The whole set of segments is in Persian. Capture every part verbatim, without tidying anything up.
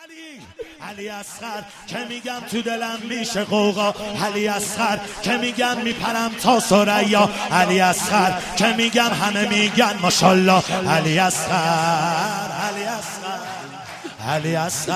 علی اصغر که میگم تو دلم میشه قوقا، علی اصغر که میگم میپرم تا ثریا، علی اصغر که میگم همه میگن ماشاءالله، علی اصغر علی اصغر علی اصغر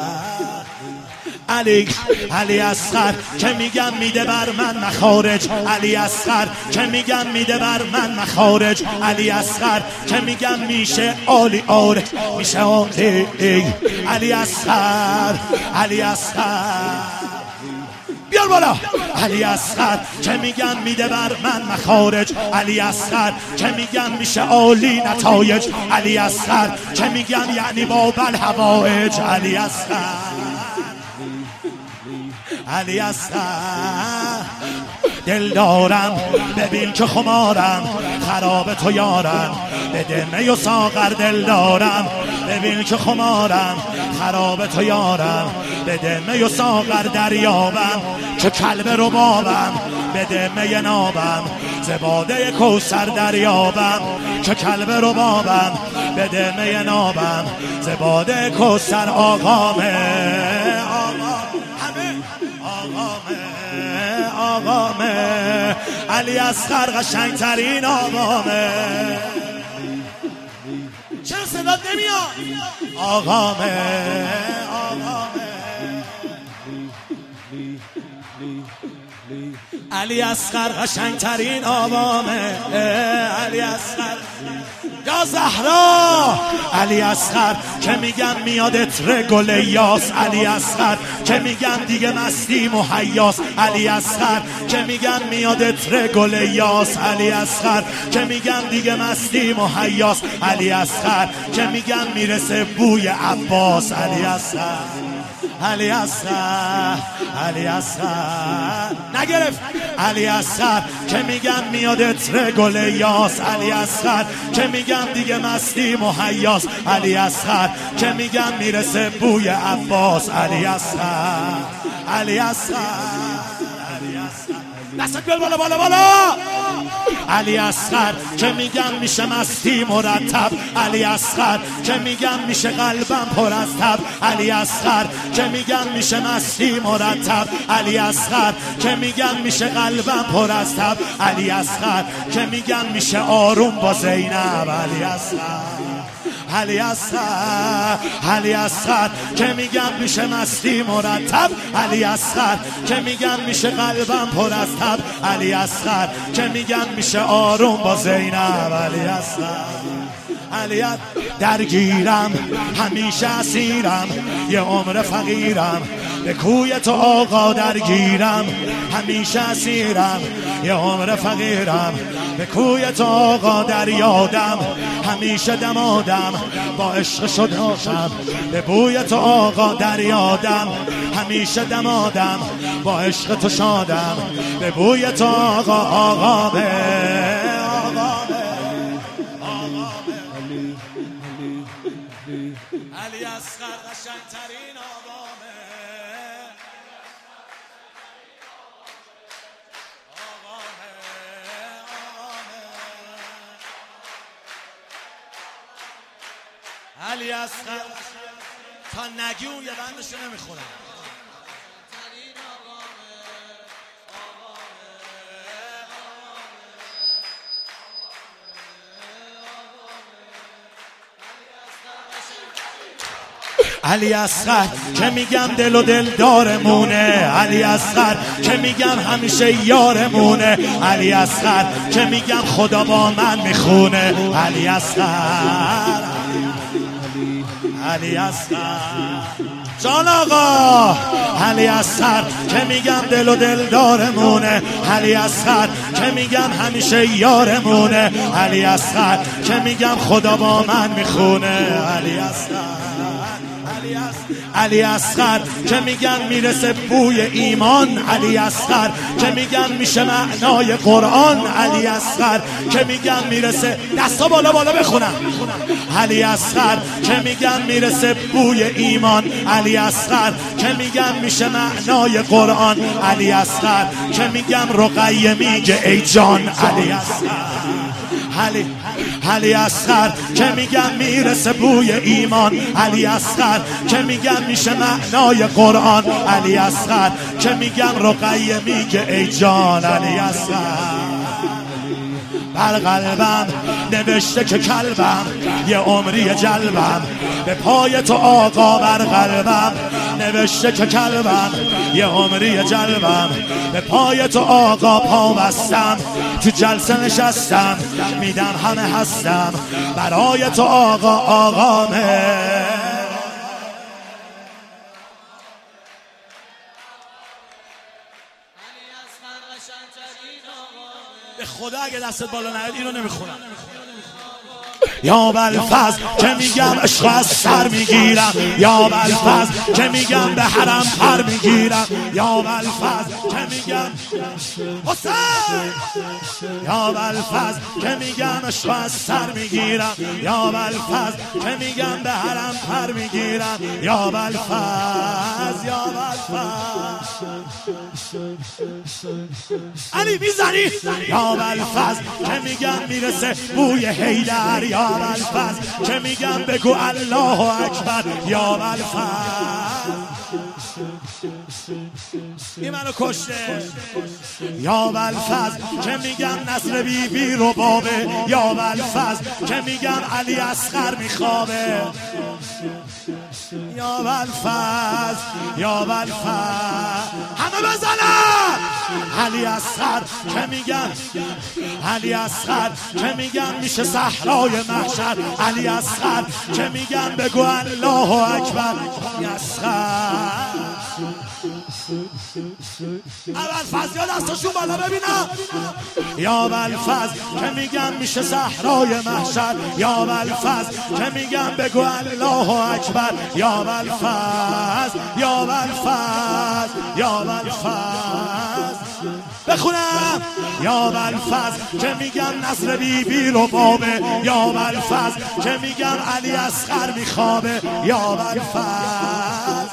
علی علی اصغر که میگم میده بر من مخارج، علی اصغر که میگم میده بر من مخارج، علی اصغر که میگم میشه عالی آره میشه عالی، علی اصغر علی اصغر بیار بالا، علی اصغر که میگم میده بر من مخارج، علی اصغر که میگم میشه عالی نتایج، علی اصغر که میگم یعنی باب الحوائج، علی اصغر علی اصغر دل دارم ببین که خمارم خراب تو یارم، بده می و ساغر دل دارم ببین که خمارم خراب تو یارم، بده می و ساغر دریابم که کلب ربابم، بده می نابم زباده کوثر دریابم که کلب ربابم، بده می نابم زباده کوثر آقامه آقامه آقامه علی اصغر قشنگترین آقامه، چرا صدات نمیاد؟ آقامه آقامه علی اصغر قشنگترین آقامه، علی اصغر یا زهرا، علی اصغر که میگم میادت گل یاس، علی اصغر که میگم دیگه مستی مهیاس، علی اصغر که میگم میادت گل یاس، علی اصغر که میگم دیگه مستی مهیاس، علی اصغر که میگم میرسه بوی عباس، علی اصغر علی اصغر علی اصغر نگرفت، علی اصغر که میگم میادت گل یاس، علی اصغر که میگم دیگه مستی مهیاس، علی اصغر که میگم میرسه بوی عباس، علی اصغر علی اصغر علی اصغر دستت بیار بالا بالا بالا، علی اصغر که میگم میشه مستی مرتب، علی اصغر که میگم میشه قلبم پر از تب، علی اصغر که میگم میشه مستی مرتب، علی اصغر که میگم میشه قلبم پر از تب، علی اصغر که میگم میشه آروم با زینب، علی اصغر علی اصغر علی اصغر که میگم میشه مستی مرتب، علی اصغر که میگم میشه قلبم پر از تب، علی اصغر که میگم میشه آروم با زینب، علی اصغر علی درگیرم همیشه اسیرم یه عمر فقیرم، به کوی تو آقا درگیرم همیشه اسیرم یه عمر فقیرم، به کوی تو آقا در یادم همیشه دمادم، با عشق شداشم به بوی تو آقا در یادم همیشه دمادم، با عشق تو شادم به بوی تو آقا آقامه آقامه علی اصغر قشنگترین آقامه آقامه آقامه علی اصغر تا نگی اون یه بندشو نمیخونم، علی اصغر که میگم دل و دل دارمونه، علی اصغر که میگم همیشه یارمونه، علی اصغر که میگم خدا با من میخونه، علی اصغر علی اصغر جان آقا، علی اصغر که میگم دل و دل دارمونه، علی اصغر که میگم همیشه یارمونه، علی اصغر که میگم خدا با من میخونه، علی اصغر علی اصغر که میگم میرسه بوی ایمان، علی اصغر که میگم میشه معنای قرآن، علی اصغر که میگم میرسه دستا بالا بالا بخونم، علی اصغر که میگم میرسه بوی ایمان، علی اصغر که میگم میشه معنای قرآن، علی اصغر که میگم رقیه میگه ای جان، علی اصغر علی علی اصغر که میگم میرسه بوی ایمان، علی اصغر که میگم میشه معنای قرآن، علی اصغر که میگم رقیه میگه ای جان، علی اصغر بر قلبم نوشته که کلبم یه عمری جلبم، به پای تو آقا بر قلبم نوشته که کلبم یه عمری جلبم، به پای تو آقا پا بستم، تو جلسه نشستم میدم همه هستم، برای تو آقا آقامه. به خدا اگه دستت بالا نیاد اینو نمیخونم. یا بلفظ که میگم عشق از سر میگیرم، یا بلفظ که میگم به حرم پر میگیرم، یا بلفظ که میگم حسین، یا بلفظ که میگم عشق از سر میگیرم، یا بلفظ که میگم به حرم پر میگیرم، یا بلفظ یا بلفظ علی میزنی، یا بلفظ که میگم میرسه بوی حیدر، یا بلفظ که میگم بگو الله اکبر، یا بلفظ این منو کشته، یا بلفظ که میگم نصر بی بی رو بابه، یا بلفظ که میگم علی اصغر میخوابه، یا بلفظ یا بلفظ همه بزنن، علی اصغر که میگم، علی اصغر که میگم میشه صحرای محشر، علی اصغر که میگم بگو الله اکبر، علی اصغر اول فضل یا دستشون بالا ببینم، یا بلفظ که میگم میشه صحرای محشر، یا بلفظ که میگم بگو الله اکبر، یا بلفظ یا بلفظ یا بلفظ بخونم، یا بلفظ که میگم نصر بی بی رو بابه، یا بلفظ که میگم علی اصغر میخوابه، یا بلفظ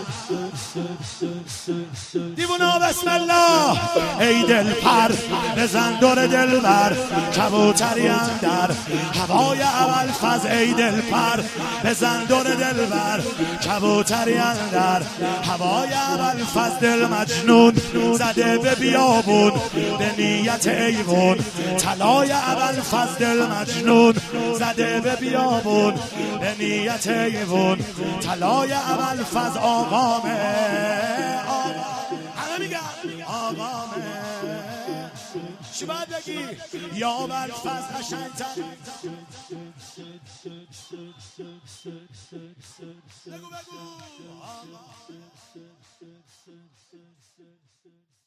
دیوونا بسم الله ای دل پر بزن دور دل بر، کبوتری اندر هوای ابوالفضل، ای دل پر بزن دور دل بر، کبوتری اندر هوای ابوالفضل، دل مجنون زده به بیابون به نیت ایوون، طلای ابوالفضل دل مجنون زده به بیابون به نیت ایوون، طلای ابوالفضل آقامه، همه میگن آقامه، چی باید بگی؟ یا بلفظ قشنگتر بگو بگو